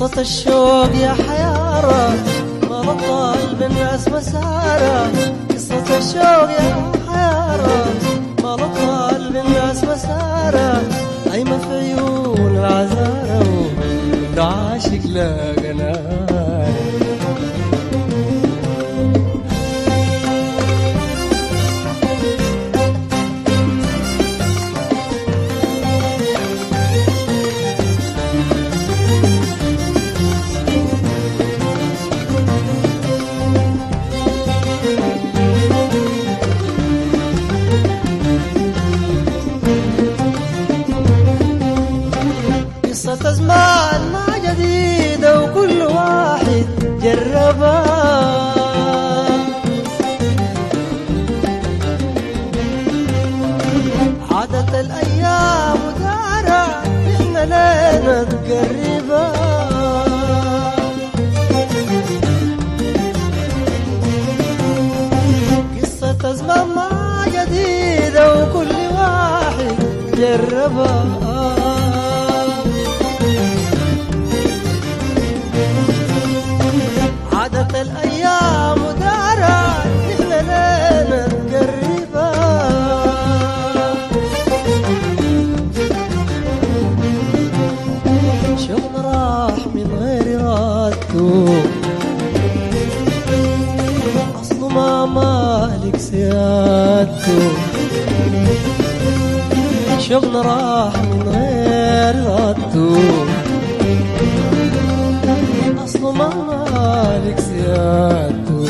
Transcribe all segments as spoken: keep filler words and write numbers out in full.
قصة الشوق يا حيارة ما بطل بالناس مسارة. قصة الشوق يا حيارة ما بطل بالناس مسارة. عايمة في عيون العذارة وده عاشق لاقى نار. قصة زمان ما جديدة وكل واحد جربها. عادت الأيام ودارة إحنا لينا تقربها. قصة زمان ما جديدة وكل واحد جربها. عادت الأيام ودارت إحنا لينا نقربها. شوقنا راح من غير إرادته أصله ما مالك سيادته. شوقنا راح من غير إرادته أصله ما مالك سيادته.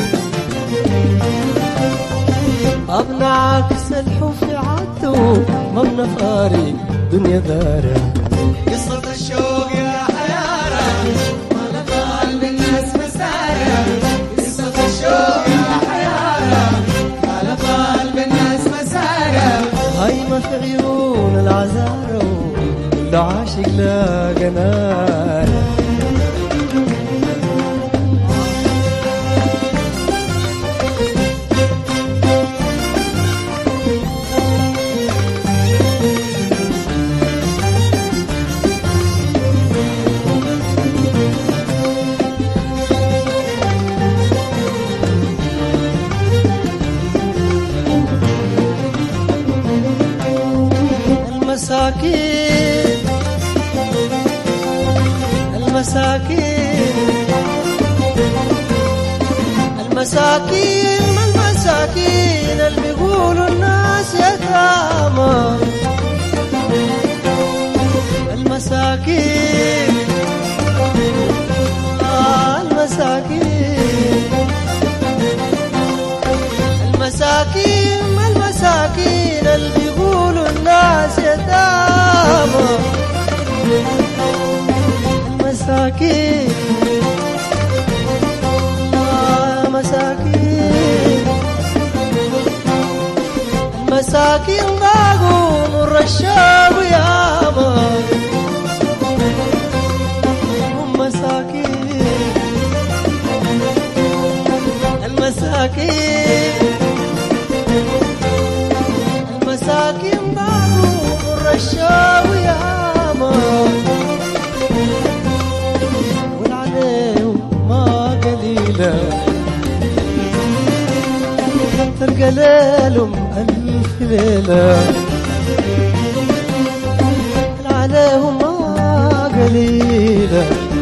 ما بنعكس الحب في عادته ما بنفارق دنيا دارة. قصة الشوق يا حيارة ما لطال بالناس مسارة. قصة الشوق يا حيارة ما لطال بالناس مسارة. هايمة في عيون العذارة وده عاشق لاقى نار. المساكين المساكين المساكين ما المساكين اللي بيقولوا الناس يتامى. المساكين آه المساكين المساكين ما المساكين اللي بيقولوا الناس يتامى. المساكين آه مساكين المساكين ضاقوا مر الشوق ياما. هم مساكين المساكين المساكين ضاقوا مر الشوق ياما. والعليهم ما قليلة تلقى ليلهم ألف ليلة. عليهم ما قليلة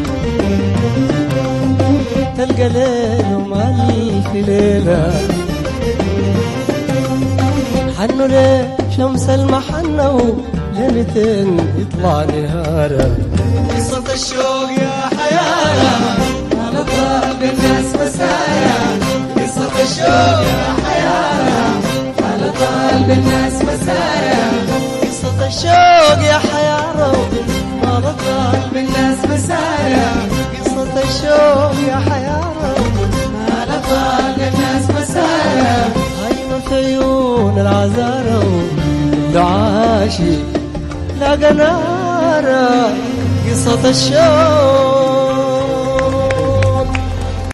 تلقى ليلهم ألف ليلة. حنوا ليه شمس المحنة وليلتين يطلع نهارة. قصة الشوق يا حيارة ما لطال بالناس مسارة. قصة الشوق يا حيارة ما لطال بالناس مسارة. قصة الشوق يا حيارة ما لطال بالناس مسارة. قصة الشوق يا حيارة ما لطال بالناس مسارة. هايمة في عيون العذارة وده عاشق لاقى نار. قصة الشوق